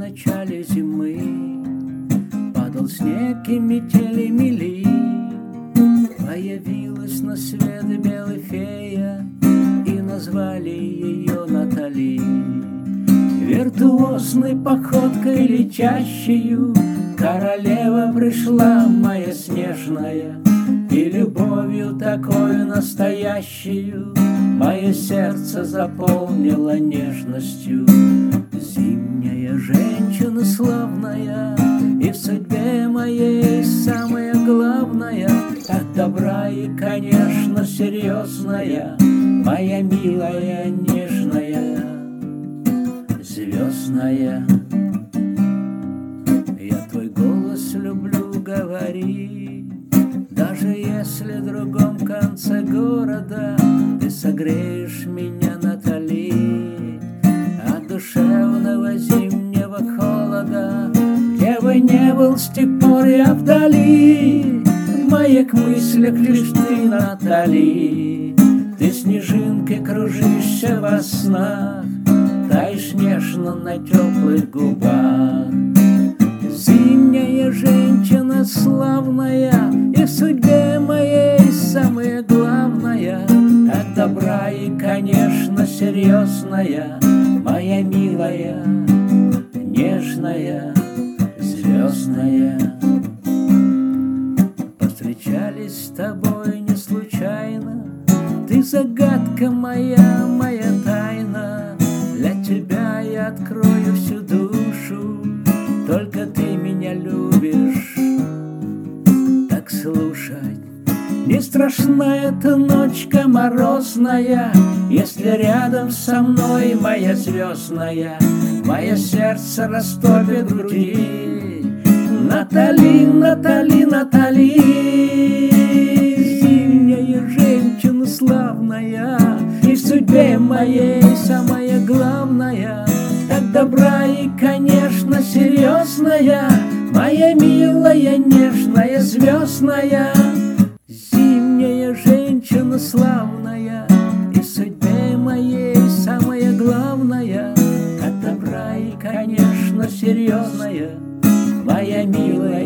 начале зимы падал снег и метели мели. Появилась на свет белая фея, и назвали ее Натали. Виртуозной походкой летящую королева пришла моя снежная, и любовью такой настоящую мое сердце заполнило нежностью. Зимняя женщина славная, и в судьбе моей самая главная, так добра и, конечно, серьезная, моя милая, нежная, звездная. Я твой голос люблю, говори, даже если в другом конце города ты согреешь меня, Натали, от душевного зимнего холода. Где бы не был, с тех пор я вдали, в моих мыслях лишь ты, Натали. Ты снежинкой кружишься во снах, таешь нежно на теплых губах. Зимняя женщина славная, и в судьбе моей самая главная, так добра и, конечно, серьезная, моя милая, нежная, звездная. Повстречались с тобой не случайно, ты загадка моя, моя тайна. Для тебя я открою всю душу, только ты меня любишь. Так слушать, не страшна эта ночка морозная, если рядом со мной моя звездная. Мое сердце растопит в груди Натали, Натали, Натали. Зимняя женщина славная, и в судьбе моей самая главная, так добра и, конечно, серьезная, моя милая, нежная, звездная. Зимняя женщина славная, и в судьбе моей самая главная, так добра и, конечно, серьезная, моя милая.